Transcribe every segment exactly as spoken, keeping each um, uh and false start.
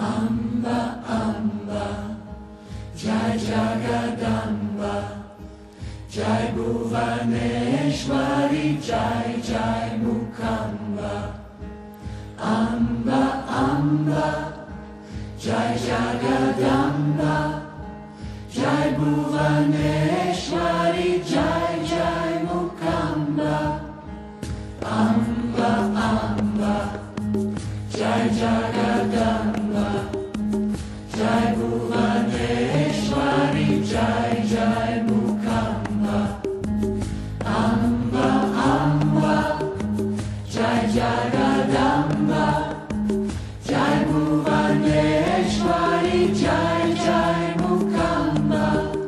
Amba, Amba, Jai Jagadamba, Jai Bhuvaneshwari, Jai Jai Mukamba. Amba, Amba, Jai Jagadamba, Jai Bhuvaneshwari, Jai Jai Mukamba. Amba, Amba, Jai Jagadamba, Jai Bhuvaneshwari, Jai Jai Mukamba. Amba, Amba, Jai Jagadamba, Jai Bhuvaneshwari, Jai Jai Mukamba.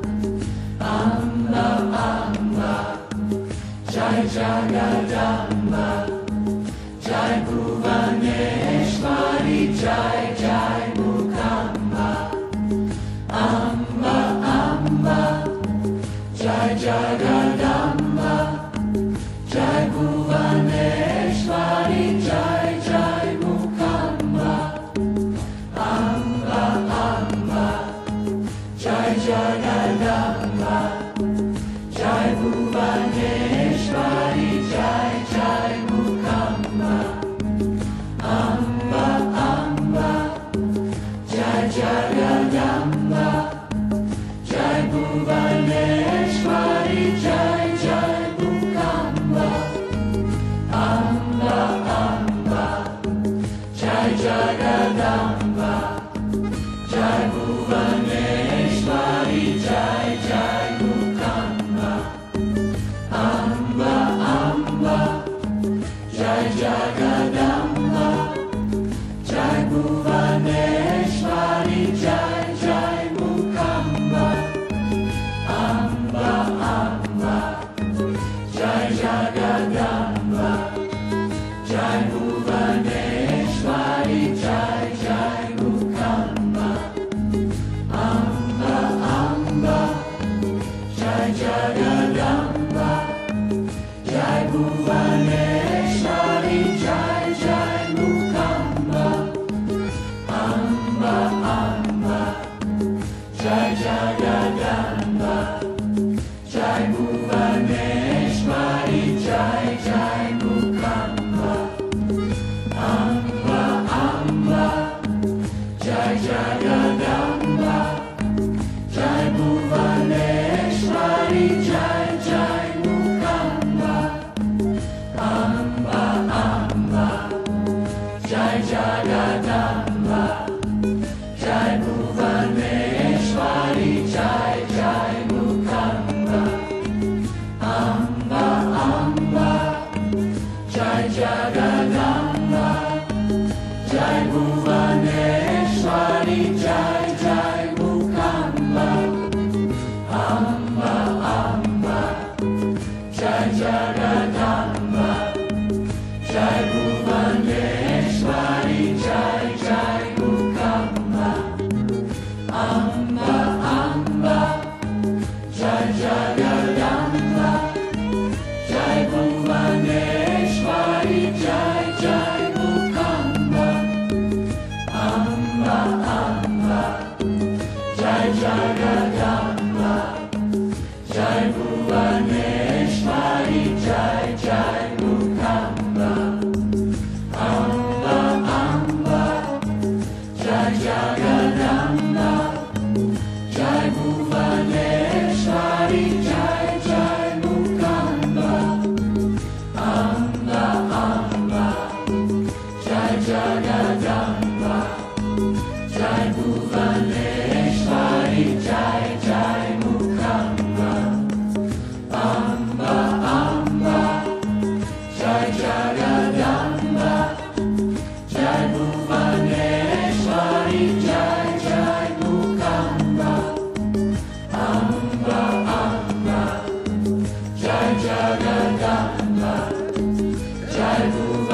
Amba, Amba, Jai Jagadamba, Jai Bhuvaneshwari, Jai Jai Mukamba. Amba, Amba, Jai Jagadamba, Jai Bhuvaneshwari, Jai Jai Mukamba. Amba, Amba, Jai Jagadamba, Jai Bhuvaneshwari, Jai Jai Mukamba. Amba, Amba, Jai Jagadamba, Jai Bhuvaneshwari, Jai Jai Mukamba. Amba, Amba, Jai Jagadamba, Jai Bhuvaneshwari, Jai Jai Mukamba. Amba, Amba, Jai Jagadamba, Jai Bhuvaneshwari, Jai Jai Mukamba. Amba, Amba, Jai Jagadamba, Jai Bhuvaneshwari, Jai Jai Mukamba. Amba, Amba, Jai Jagadamba, Jai Bhuvaneshwari, Jai Jai Mukamba. Amba, Amba, Jai Jagadamba, Jai Bhuvaneshwari, Jai Jai Mukamba. Amba, Amba, Jai Jagadamba, Jai Bhuvaneshwari, Jai Jai Mukamba. Amba, Amba, Jai Jagadamba, Jai Bhuvaneshwari, Jai Jai Mukamba. Amba, Amba, Jai Jagadamba, Jai Bhuvaneshwari, Jai Jai Mukamba. Amba, Amba, Jai Jagadamba, Jai Bhuvaneshwari, Jai Jai Mukamba. Amba, Amba, Jai Jagadamba, Jai Bhuvaneshwari, Jai Jai Mukamba. Amba, Amba, Jai Jagadamba, Jai Bhuvaneshwari, Jai Jai Mukamba. Amba, Amba, Jai Jagadamba, Jai Bhuvaneshwari, Jai Jai Mukamba. Amba, Amba, Jai Jagadamba, Jai Bhuvaneshwari, Jai Jai Mukamba. Amba, Amba, Jai Jagadamba, Jai Bhuvaneshwari, Jai Jai Mukamba. Amba, Amba, Jai Jagadamba, Jai Bhuvaneshwari,